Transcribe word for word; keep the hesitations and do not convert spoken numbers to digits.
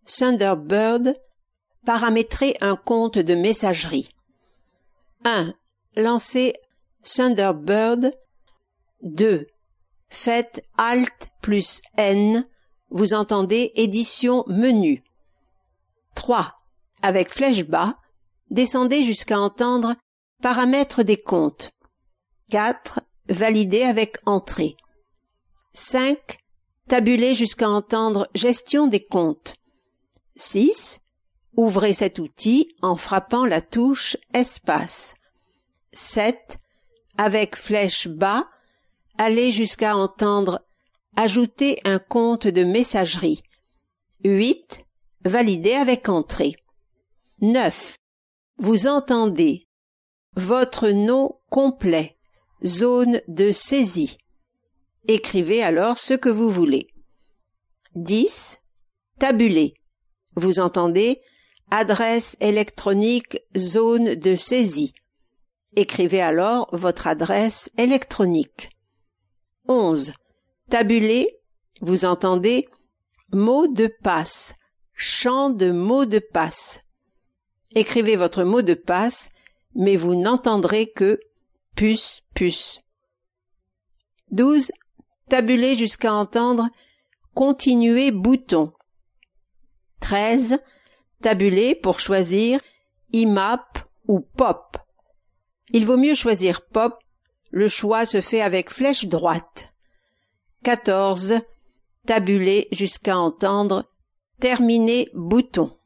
Thunderbird, paramétrer un compte de messagerie. un. Lancez Thunderbird. deux. Faites Alt plus N. Vous entendez édition menu. trois. Avec flèche bas, descendez jusqu'à entendre paramètres des comptes. quatre. Valider avec entrée. cinq. Tabuler jusqu'à entendre gestion des comptes. six. Ouvrez cet outil en frappant la touche espace. sept. Avec flèche bas, allez jusqu'à entendre ajouter un compte de messagerie. huit. Valider avec entrée. neuf. Vous entendez votre nom complet, zone de saisie. Écrivez alors ce que vous voulez. dix. Tabuler. Vous entendez adresse électronique zone de saisie. Écrivez alors votre adresse électronique. onze. Tabuler. Vous entendez mot de passe, champ de mot de passe. Écrivez votre mot de passe, mais vous n'entendrez que puce, puce. douze. Tabuler jusqu'à entendre continuer bouton. treize. Tabuler pour choisir I M A P ou Pop. Il vaut mieux choisir Pop, le choix se fait avec flèche droite. quatorze. Tabuler jusqu'à entendre terminer bouton.